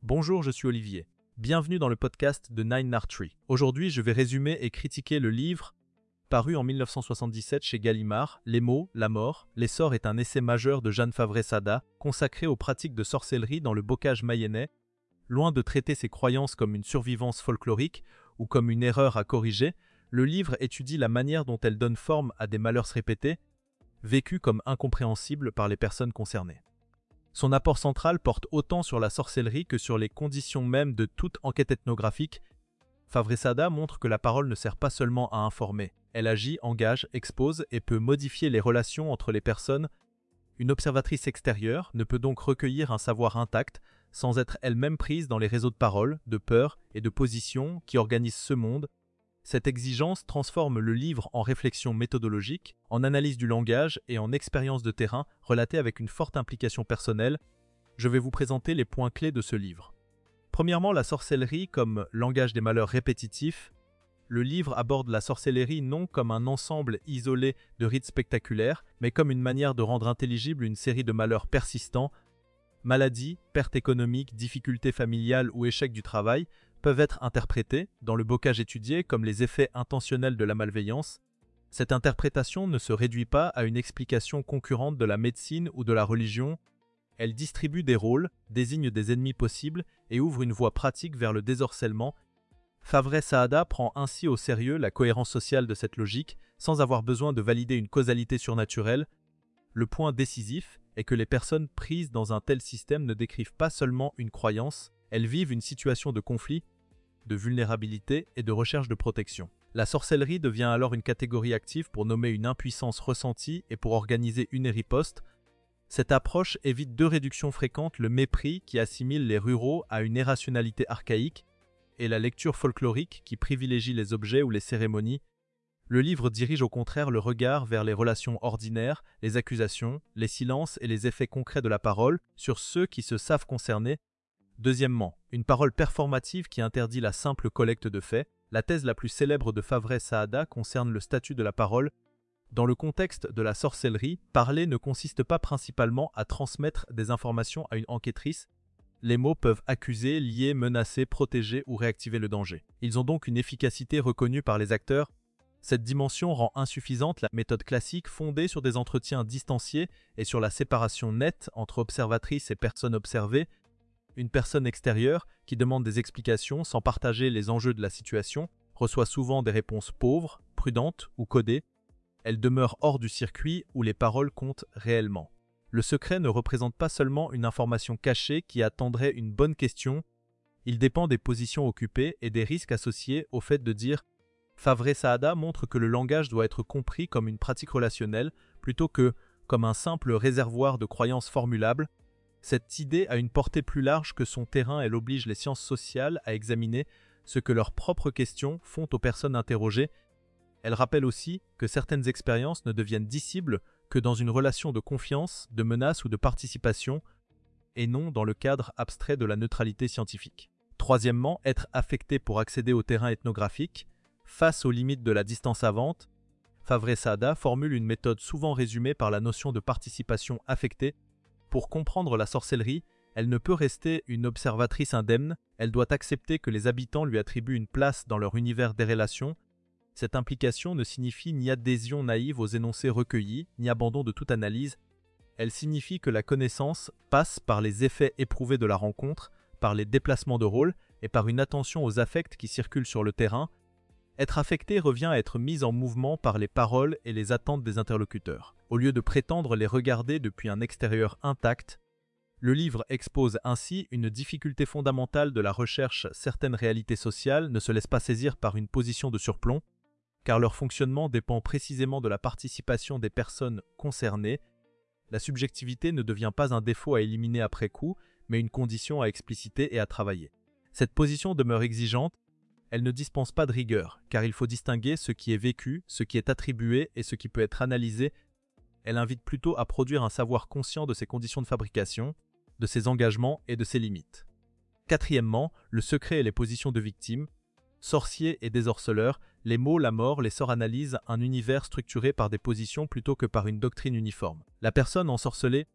Bonjour, je suis Olivier. Bienvenue dans le podcast de Nine Tree. Aujourd'hui, je vais résumer et critiquer le livre paru en 1977 chez Gallimard, Les mots, la mort, l'essor est un essai majeur de Jeanne Favre-Sada, consacré aux pratiques de sorcellerie dans le bocage mayennais. Loin de traiter ses croyances comme une survivance folklorique ou comme une erreur à corriger, le livre étudie la manière dont elles donnent forme à des malheurs répétés, vécus comme incompréhensibles par les personnes concernées. Son apport central porte autant sur la sorcellerie que sur les conditions mêmes de toute enquête ethnographique. Favre-Sada montre que la parole ne sert pas seulement à informer, elle agit, engage, expose et peut modifier les relations entre les personnes. Une observatrice extérieure ne peut donc recueillir un savoir intact sans être elle-même prise dans les réseaux de parole, de peur et de position qui organisent ce monde. Cette exigence transforme le livre en réflexion méthodologique, en analyse du langage et en expérience de terrain relatée avec une forte implication personnelle. Je vais vous présenter les points clés de ce livre. Premièrement, la sorcellerie comme langage des malheurs répétitifs. Le livre aborde la sorcellerie non comme un ensemble isolé de rites spectaculaires, mais comme une manière de rendre intelligible une série de malheurs persistants. Maladies, pertes économiques, difficultés familiales ou échecs du travail peuvent être interprétés, dans le bocage étudié, comme les effets intentionnels de la malveillance. Cette interprétation ne se réduit pas à une explication concurrente de la médecine ou de la religion. Elle distribue des rôles, désigne des ennemis possibles et ouvre une voie pratique vers le désorcellement. Favre-Sada prend ainsi au sérieux la cohérence sociale de cette logique, sans avoir besoin de valider une causalité surnaturelle. Le point décisif est que les personnes prises dans un tel système ne décrivent pas seulement une croyance, elles vivent une situation de conflit, de vulnérabilité et de recherche de protection. La sorcellerie devient alors une catégorie active pour nommer une impuissance ressentie et pour organiser une riposte. Cette approche évite deux réductions fréquentes, le mépris qui assimile les ruraux à une irrationalité archaïque et la lecture folklorique qui privilégie les objets ou les cérémonies. Le livre dirige au contraire le regard vers les relations ordinaires, les accusations, les silences et les effets concrets de la parole sur ceux qui se savent concernés. Deuxièmement, une parole performative qui interdit la simple collecte de faits. La thèse la plus célèbre de Favre-Sada concerne le statut de la parole. Dans le contexte de la sorcellerie, parler ne consiste pas principalement à transmettre des informations à une enquêtrice. Les mots peuvent accuser, lier, menacer, protéger ou réactiver le danger. Ils ont donc une efficacité reconnue par les acteurs. Cette dimension rend insuffisante la méthode classique fondée sur des entretiens distanciés et sur la séparation nette entre observatrice et personne observée. Une personne extérieure, qui demande des explications sans partager les enjeux de la situation, reçoit souvent des réponses pauvres, prudentes ou codées. Elle demeure hors du circuit où les paroles comptent réellement. Le secret ne représente pas seulement une information cachée qui attendrait une bonne question, il dépend des positions occupées et des risques associés au fait de dire. Favre-Sada montre que le langage doit être compris comme une pratique relationnelle plutôt que comme un simple réservoir de croyances formulables. Cette idée a une portée plus large que son terrain, elle oblige les sciences sociales à examiner ce que leurs propres questions font aux personnes interrogées. Elle rappelle aussi que certaines expériences ne deviennent dissibles que dans une relation de confiance, de menace ou de participation, et non dans le cadre abstrait de la neutralité scientifique. Troisièmement, être affecté pour accéder au terrain ethnographique. Face aux limites de la distance savante, Favre-Sada formule une méthode souvent résumée par la notion de participation affectée. Pour comprendre la sorcellerie, elle ne peut rester une observatrice indemne, elle doit accepter que les habitants lui attribuent une place dans leur univers des relations. Cette implication ne signifie ni adhésion naïve aux énoncés recueillis, ni abandon de toute analyse. Elle signifie que la connaissance passe par les effets éprouvés de la rencontre, par les déplacements de rôle et par une attention aux affects qui circulent sur le terrain. Être affecté revient à être mis en mouvement par les paroles et les attentes des interlocuteurs. Au lieu de prétendre les regarder depuis un extérieur intact, le livre expose ainsi une difficulté fondamentale de la recherche. Certaines réalités sociales ne se laissent pas saisir par une position de surplomb, car leur fonctionnement dépend précisément de la participation des personnes concernées. La subjectivité ne devient pas un défaut à éliminer après coup, mais une condition à expliciter et à travailler. Cette position demeure exigeante. Elle ne dispense pas de rigueur, car il faut distinguer ce qui est vécu, ce qui est attribué et ce qui peut être analysé. Elle invite plutôt à produire un savoir conscient de ses conditions de fabrication, de ses engagements et de ses limites. Quatrièmement, le secret et les positions de victimes. Sorciers et désorceleurs, les mots, la mort, les sorts analysent un univers structuré par des positions plutôt que par une doctrine uniforme. La personne ensorcelée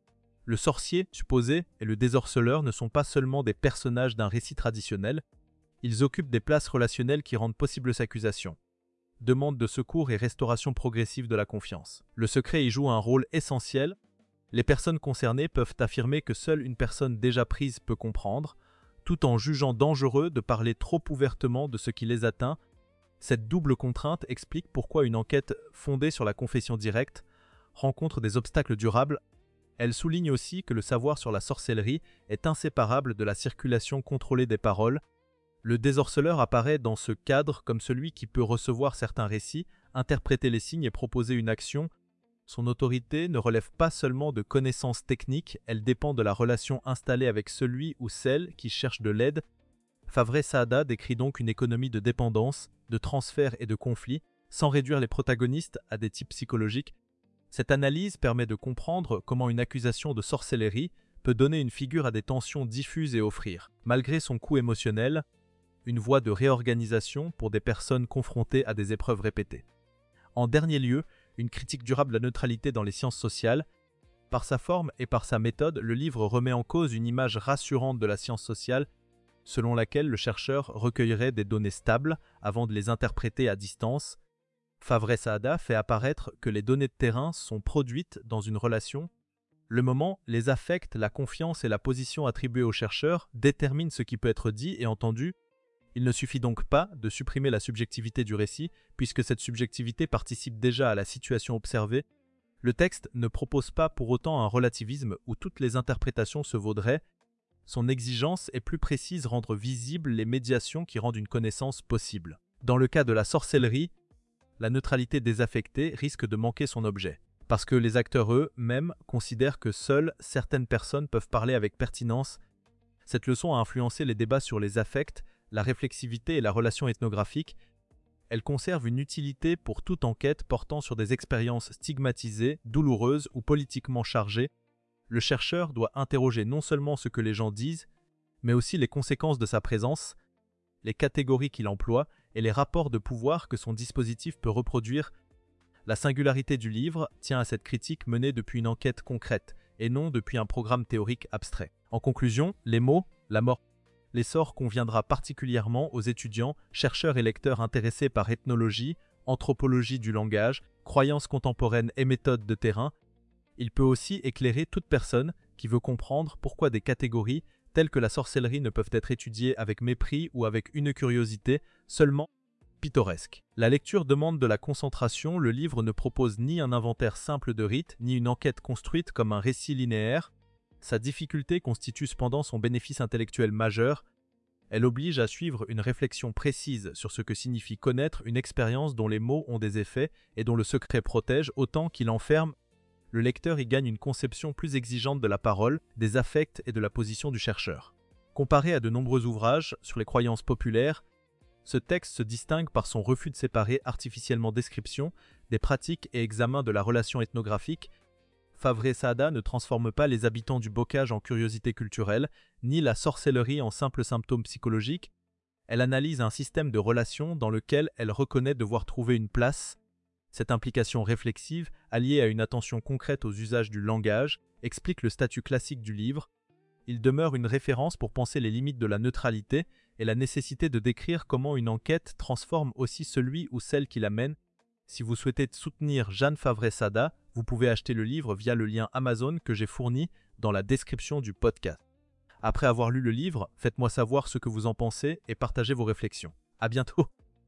Le sorcier supposé et le désorceleur ne sont pas seulement des personnages d'un récit traditionnel, ils occupent des places relationnelles qui rendent possible l'accusation. Demande de secours et restauration progressive de la confiance. Le secret y joue un rôle essentiel. Les personnes concernées peuvent affirmer que seule une personne déjà prise peut comprendre, tout en jugeant dangereux de parler trop ouvertement de ce qui les atteint. Cette double contrainte explique pourquoi une enquête fondée sur la confession directe rencontre des obstacles durables. Elle souligne aussi que le savoir sur la sorcellerie est inséparable de la circulation contrôlée des paroles. Le désorceleur apparaît dans ce cadre comme celui qui peut recevoir certains récits, interpréter les signes et proposer une action. Son autorité ne relève pas seulement de connaissances techniques, elle dépend de la relation installée avec celui ou celle qui cherche de l'aide. Favre Saada décrit donc une économie de dépendance, de transfert et de conflit, sans réduire les protagonistes à des types psychologiques. Cette analyse permet de comprendre comment une accusation de sorcellerie peut donner une figure à des tensions diffuses et offrir, malgré son coût émotionnel, une voie de réorganisation pour des personnes confrontées à des épreuves répétées. En dernier lieu, une critique durable de la neutralité dans les sciences sociales. Par sa forme et par sa méthode, le livre remet en cause une image rassurante de la science sociale, selon laquelle le chercheur recueillerait des données stables avant de les interpréter à distance. Favre Saada fait apparaître que les données de terrain sont produites dans une relation. Le moment, les affects, la confiance et la position attribuée au chercheur déterminent ce qui peut être dit et entendu. Il ne suffit donc pas de supprimer la subjectivité du récit, puisque cette subjectivité participe déjà à la situation observée. Le texte ne propose pas pour autant un relativisme où toutes les interprétations se vaudraient. Son exigence est plus précise, rendre visibles les médiations qui rendent une connaissance possible. Dans le cas de la sorcellerie, la neutralité désaffectée risque de manquer son objet, parce que les acteurs eux-mêmes considèrent que seules certaines personnes peuvent parler avec pertinence. Cette leçon a influencé les débats sur les affects, la réflexivité et la relation ethnographique. Elle conserve une utilité pour toute enquête portant sur des expériences stigmatisées, douloureuses ou politiquement chargées. Le chercheur doit interroger non seulement ce que les gens disent, mais aussi les conséquences de sa présence, les catégories qu'il emploie et les rapports de pouvoir que son dispositif peut reproduire. La singularité du livre tient à cette critique menée depuis une enquête concrète et non depuis un programme théorique abstrait. En conclusion, les mots, la mort, l'essor conviendra particulièrement aux étudiants, chercheurs et lecteurs intéressés par ethnologie, anthropologie du langage, croyances contemporaines et méthodes de terrain. Il peut aussi éclairer toute personne qui veut comprendre pourquoi des catégories telles que la sorcellerie ne peuvent être étudiées avec mépris ou avec une curiosité seulement pittoresque. La lecture demande de la concentration, le livre ne propose ni un inventaire simple de rites, ni une enquête construite comme un récit linéaire. Sa difficulté constitue cependant son bénéfice intellectuel majeur. Elle oblige à suivre une réflexion précise sur ce que signifie connaître une expérience dont les mots ont des effets et dont le secret protège autant qu'il enferme. Le lecteur y gagne une conception plus exigeante de la parole, des affects et de la position du chercheur. Comparé à de nombreux ouvrages sur les croyances populaires, ce texte se distingue par son refus de séparer artificiellement description des pratiques et examen de la relation ethnographique. Favre Saada ne transforme pas les habitants du bocage en curiosité culturelle, ni la sorcellerie en simple symptôme psychologique. Elle analyse un système de relations dans lequel elle reconnaît devoir trouver une place. Cette implication réflexive, alliée à une attention concrète aux usages du langage, explique le statut classique du livre. Il demeure une référence pour penser les limites de la neutralité et la nécessité de décrire comment une enquête transforme aussi celui ou celle qui la mène. Si vous souhaitez soutenir Jeanne Favre Saada, vous pouvez acheter le livre via le lien Amazon que j'ai fourni dans la description du podcast. Après avoir lu le livre, faites-moi savoir ce que vous en pensez et partagez vos réflexions. À bientôt!